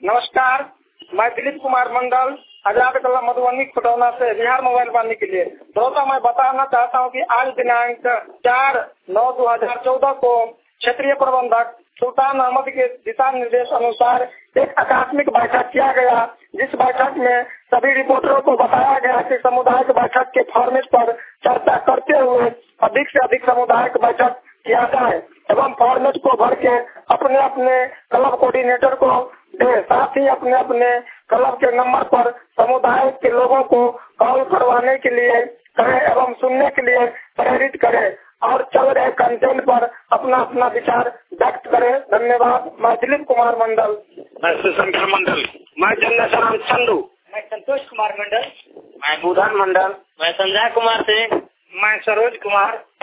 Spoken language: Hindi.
नमस्कार, मैं दिलीप कुमार मंडल आजाद कला मधुबनी खुटौना से बिहार मोबाइल पाने के लिए दोस्तों मैं बताना चाहता हूं कि आज दिनांक 4/9/2014 को क्षेत्रीय प्रबंधक सुल्तान अहमद के दिशा निर्देश अनुसार एक आकस्मिक बैठक किया गया, जिस बैठक में सभी रिपोर्टरों को बताया गया कि सामुदायिक बैठक के फॉर्मेट पर चर्चा करते हुए अधिक से अधिक सामुदायिक बैठक किया जाए एवं फॉर्मेट को भर के अपने अपने क्लब कोऑर्डिनेटर को दे, साथ ही अपने अपने क्लब के नंबर पर समुदाय के लोगों को कॉल करवाने के लिए करें एवं सुनने के लिए प्रेरित करें और चल रहे कंटेंट पर अपना अपना विचार व्यक्त करें। धन्यवाद। मैं दिलीप कुमार मंडल। मैं शिवशंकर मंडल। मैं चंद्रशरण चंदू। मैं संतोष कुमार मंडल। मैं बुधन मंडल। मैं संजय कुमार सिंह। मैं सरोज कुमार।